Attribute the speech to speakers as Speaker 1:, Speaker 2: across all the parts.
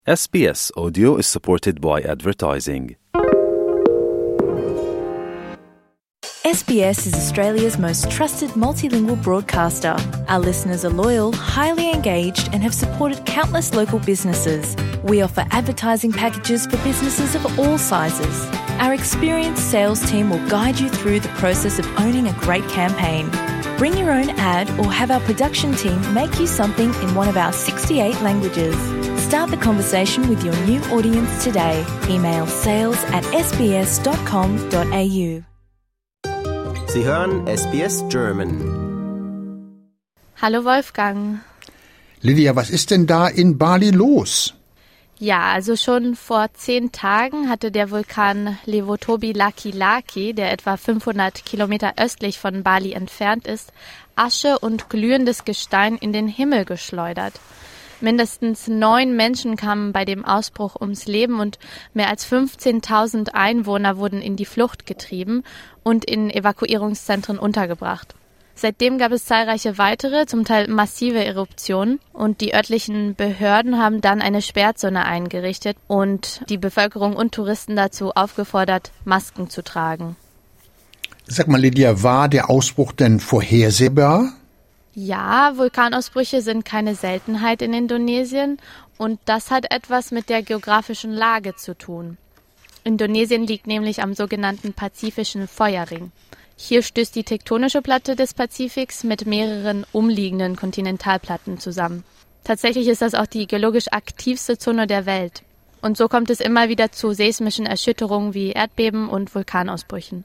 Speaker 1: SBS Audio is supported by advertising.
Speaker 2: SBS is Australia's most trusted multilingual broadcaster. Our listeners are loyal, highly engaged, and have supported countless local businesses. We offer advertising packages for businesses of all sizes. Our experienced sales team will guide you through the process of owning a great campaign. Bring your own ad or have our production team make you something in one of our 68 languages. Start the conversation with your new audience today. Email sales@sbs.com.au.
Speaker 3: Sie hören SBS German.
Speaker 4: Hallo Wolfgang.
Speaker 5: Lydia, was ist denn da in Bali los?
Speaker 4: Ja, also schon vor 10 Tagen hatte der Vulkan Levotobi-Laki-Laki, der etwa 500 Kilometer östlich von Bali entfernt ist, Asche und glühendes Gestein in den Himmel geschleudert. Mindestens 9 Menschen kamen bei dem Ausbruch ums Leben und mehr als 15.000 Einwohner wurden in die Flucht getrieben und in Evakuierungszentren untergebracht. Seitdem gab es zahlreiche weitere, zum Teil massive Eruptionen und die örtlichen Behörden haben dann eine Sperrzone eingerichtet und die Bevölkerung und Touristen dazu aufgefordert, Masken zu tragen.
Speaker 5: Sag mal, Lydia, war der Ausbruch denn vorhersehbar?
Speaker 4: Ja, Vulkanausbrüche sind keine Seltenheit in Indonesien und das hat etwas mit der geografischen Lage zu tun. Indonesien liegt nämlich am sogenannten Pazifischen Feuerring. Hier stößt die tektonische Platte des Pazifiks mit mehreren umliegenden Kontinentalplatten zusammen. Tatsächlich ist das auch die geologisch aktivste Zone der Welt. Und so kommt es immer wieder zu seismischen Erschütterungen wie Erdbeben und Vulkanausbrüchen.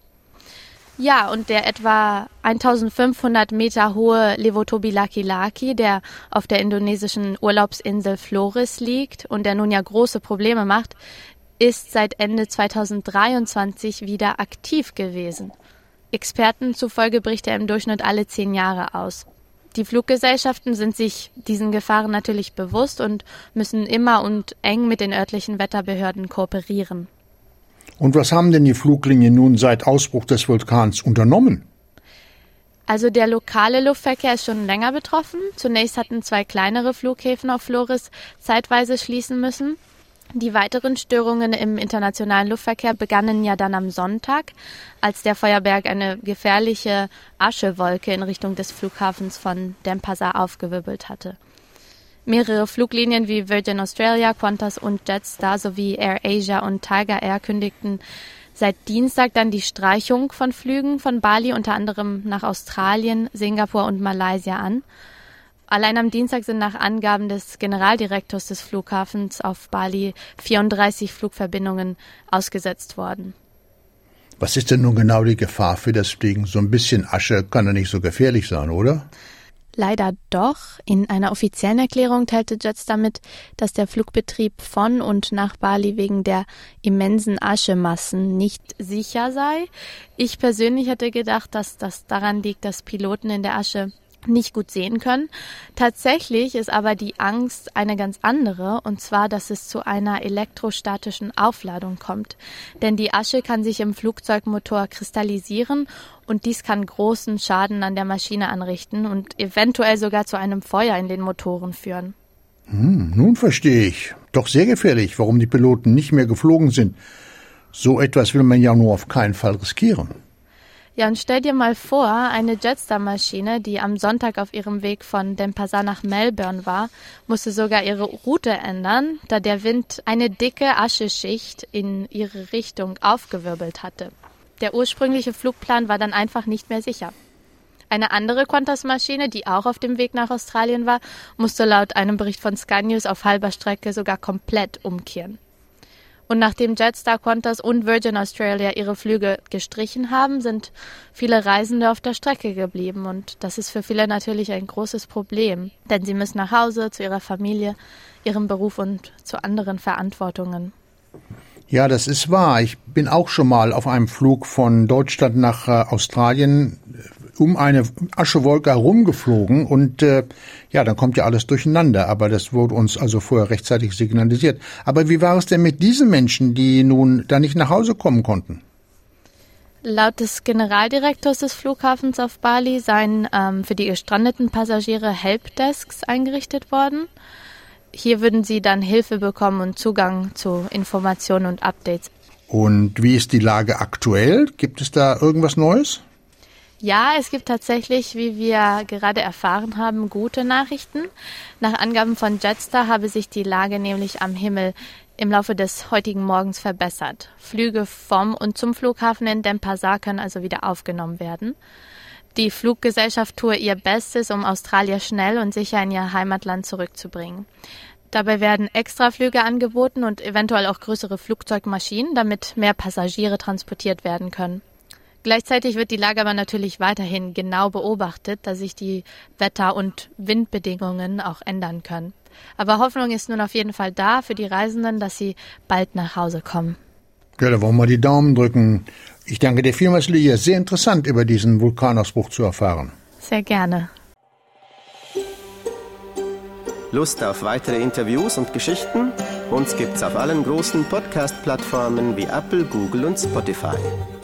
Speaker 4: Ja, und der etwa 1500 Meter hohe Levotobi-Laki-Laki, der auf der indonesischen Urlaubsinsel Flores liegt und der nun ja große Probleme macht, ist seit Ende 2023 wieder aktiv gewesen. Experten zufolge bricht er im Durchschnitt alle 10 Jahre aus. Die Fluggesellschaften sind sich diesen Gefahren natürlich bewusst und müssen immer und eng mit den örtlichen Wetterbehörden kooperieren.
Speaker 5: Und was haben denn die Fluglinien nun seit Ausbruch des Vulkans unternommen?
Speaker 4: Also der lokale Luftverkehr ist schon länger betroffen. Zunächst hatten 2 kleinere Flughäfen auf Flores zeitweise schließen müssen. Die weiteren Störungen im internationalen Luftverkehr begannen ja dann am Sonntag, als der Feuerberg eine gefährliche Aschewolke in Richtung des Flughafens von Denpasar aufgewirbelt hatte. Mehrere Fluglinien wie Virgin Australia, Qantas und Jetstar sowie Air Asia und Tiger Air kündigten seit Dienstag dann die Streichung von Flügen von Bali unter anderem nach Australien, Singapur und Malaysia an. Allein am Dienstag sind nach Angaben des Generaldirektors des Flughafens auf Bali 34 Flugverbindungen ausgesetzt worden.
Speaker 5: Was ist denn nun genau die Gefahr für das Fliegen? So ein bisschen Asche kann ja nicht so gefährlich sein, oder?
Speaker 4: Leider doch. In einer offiziellen Erklärung teilte Jetstar mit, dass der Flugbetrieb von und nach Bali wegen der immensen Aschemassen nicht sicher sei. Ich persönlich hätte gedacht, dass das daran liegt, dass Piloten in der Asche nicht gut sehen können. Tatsächlich ist aber die Angst eine ganz andere, und zwar, dass es zu einer elektrostatischen Aufladung kommt. Denn die Asche kann sich im Flugzeugmotor kristallisieren und dies kann großen Schaden an der Maschine anrichten und eventuell sogar zu einem Feuer in den Motoren führen.
Speaker 5: Nun verstehe ich. Doch sehr gefährlich, warum die Piloten nicht mehr geflogen sind. So etwas will man ja nur auf keinen Fall riskieren.
Speaker 4: Ja, und stell dir mal vor, eine Jetstar-Maschine, die am Sonntag auf ihrem Weg von Denpasar nach Melbourne war, musste sogar ihre Route ändern, da der Wind eine dicke Ascheschicht in ihre Richtung aufgewirbelt hatte. Der ursprüngliche Flugplan war dann einfach nicht mehr sicher. Eine andere Qantas-Maschine, die auch auf dem Weg nach Australien war, musste laut einem Bericht von Sky News auf halber Strecke sogar komplett umkehren. Und nachdem Jetstar, Qantas und Virgin Australia ihre Flüge gestrichen haben, sind viele Reisende auf der Strecke geblieben. Und das ist für viele natürlich ein großes Problem, denn sie müssen nach Hause, zu ihrer Familie, ihrem Beruf und zu anderen Verantwortungen.
Speaker 5: Ja, das ist wahr. Ich bin auch schon mal auf einem Flug von Deutschland nach Australien um eine Aschewolke herumgeflogen und dann kommt ja alles durcheinander, aber das wurde uns also vorher rechtzeitig signalisiert. Aber wie war es denn mit diesen Menschen, die nun da nicht nach Hause kommen konnten?
Speaker 4: Laut des Generaldirektors des Flughafens auf Bali seien für die gestrandeten Passagiere Helpdesks eingerichtet worden. hier würden Sie dann Hilfe bekommen und Zugang zu Informationen und Updates.
Speaker 5: Und wie ist die Lage aktuell? Gibt es da irgendwas Neues?
Speaker 4: Ja, es gibt tatsächlich, wie wir gerade erfahren haben, gute Nachrichten. Nach Angaben von Jetstar habe sich die Lage nämlich am Himmel im Laufe des heutigen Morgens verbessert. Flüge vom und zum Flughafen in Denpasar können also wieder aufgenommen werden. Die Fluggesellschaft tue ihr Bestes, um Australier schnell und sicher in ihr Heimatland zurückzubringen. Dabei werden Extraflüge angeboten und eventuell auch größere Flugzeugmaschinen, damit mehr Passagiere transportiert werden können. Gleichzeitig wird die Lage aber natürlich weiterhin genau beobachtet, da sich die Wetter- und Windbedingungen auch ändern können. Aber Hoffnung ist nun auf jeden Fall da für die Reisenden, dass sie bald nach Hause kommen.
Speaker 5: Ja, da wollen wir die Daumen drücken. Ich danke dir vielmals, Lydia. Sehr interessant, über diesen Vulkanausbruch zu erfahren.
Speaker 4: Sehr gerne.
Speaker 3: Lust auf weitere Interviews und Geschichten? Uns gibt's auf allen großen Podcast-Plattformen wie Apple, Google und Spotify.